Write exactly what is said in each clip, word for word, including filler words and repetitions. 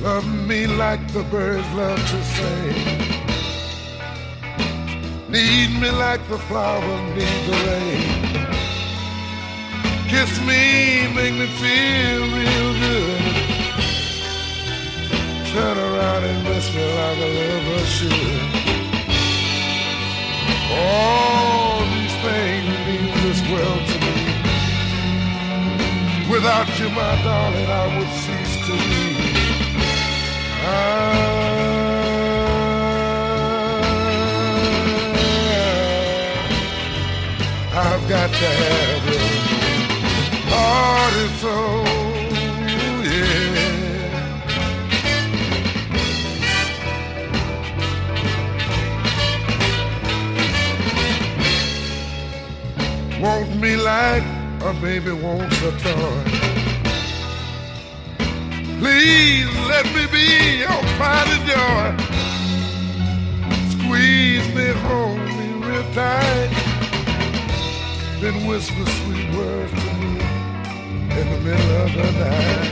Love me like the birds love to sing. Need me like the flower needs the rain. Kiss me, make me feel real good. Turn around and miss me like a lover should. All these things mean this world to me. Without you, my darling, I would cease to be. I I've got to have you, heart and soul, yeah. Want me like a baby wants a toy. Please let me be your pride and joy. Squeeze me, hold me real tight. Then whisper sweet words to me in the middle of the night.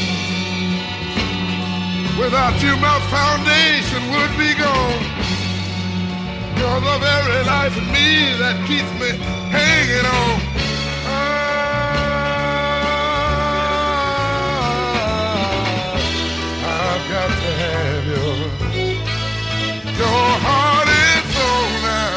Without you, my foundation would be gone. You're the very life in me that keeps me hanging on. Ah, I've got to have you. Your heart and soul now.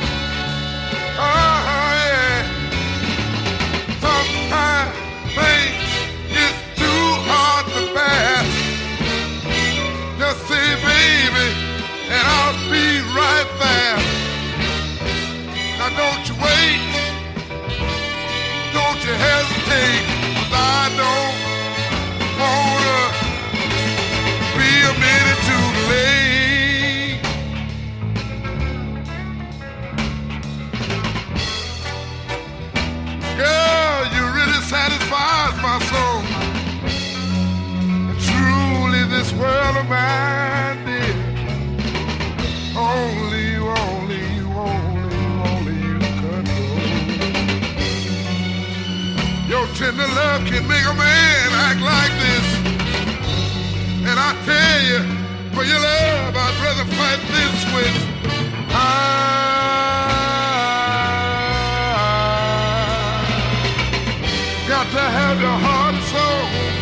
Ah, yeah. Sometimes things is too hard to bear. Just say, baby, and I'll be right there. Now don't you wait, don't you hesitate, 'cause I don't wanna be a minute too late. Girl, you really satisfies my soul. Truly this world of mine, dear, only you, only you, only you, only you control. Your tender love can make a man act like this. And I tell you, for your love, I'd rather fight this with. I got to have your heart and soul.